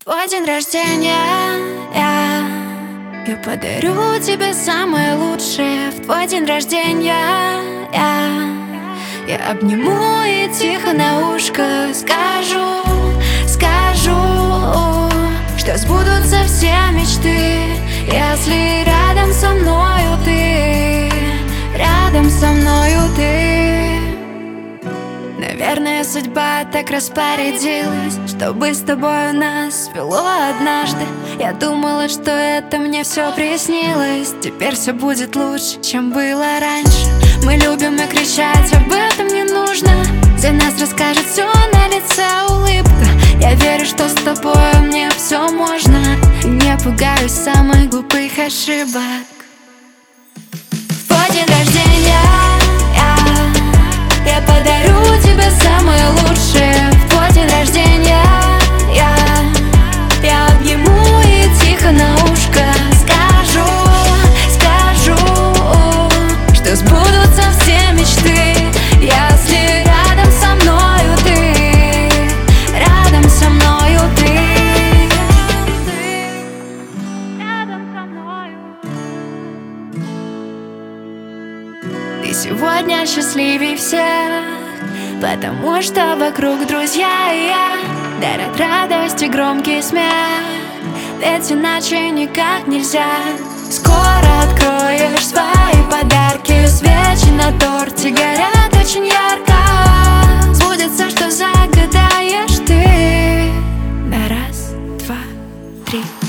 твой день рождения я подарю тебе самое лучшее. В твой день рождения я обниму и тихо на ушко скажу, что сбудутся все мечты, если рядом со мною ты, рядом со мною ты. Наверное, судьба так распорядилась, чтобы с тобой нас свело однажды. Я думала, что это мне все приснилось. Теперь все будет лучше, чем было раньше. Мы любим и кричать об этом не нужно. За нас расскажет все на лице улыбка. Я верю, что с тобой мне все можно, и не пугаюсь самых глупых ошибок. В твой день рождения я подарю тебе самое лучшее. В твой день рождения я обниму и тихо на ушко скажу, что сбудутся все мечты, если рядом со мною ты, рядом со мною ты, рядом со мною. Ты сегодня счастливей всех, потому что вокруг друзья и я дарят радость и громкий смех. Ведь иначе никак нельзя. Скоро откроешь свои подарки, свечи на торте горят очень ярко. Сбудется, что загадаешь ты. На раз, два, три.